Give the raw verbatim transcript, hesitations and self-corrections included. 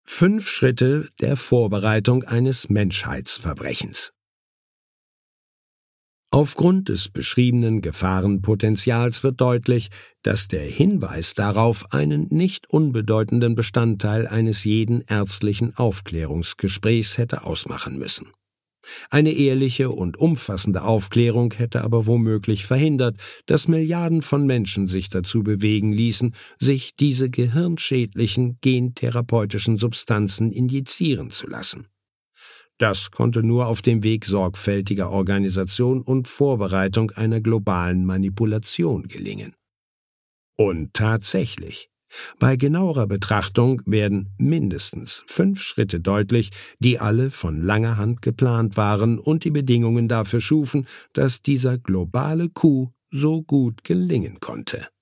Fünf Schritte der Vorbereitung eines Menschheitsverbrechens. Aufgrund des beschriebenen Gefahrenpotenzials wird deutlich, dass der Hinweis darauf einen nicht unbedeutenden Bestandteil eines jeden ärztlichen Aufklärungsgesprächs hätte ausmachen müssen. Eine ehrliche und umfassende Aufklärung hätte aber womöglich verhindert, dass Milliarden von Menschen sich dazu bewegen ließen, sich diese gehirnschädlichen gentherapeutischen Substanzen injizieren zu lassen. Das konnte nur auf dem Weg sorgfältiger Organisation und Vorbereitung einer globalen Manipulation gelingen. Und tatsächlich, bei genauerer Betrachtung werden mindestens fünf Schritte deutlich, die alle von langer Hand geplant waren und die Bedingungen dafür schufen, dass dieser globale Coup so gut gelingen konnte.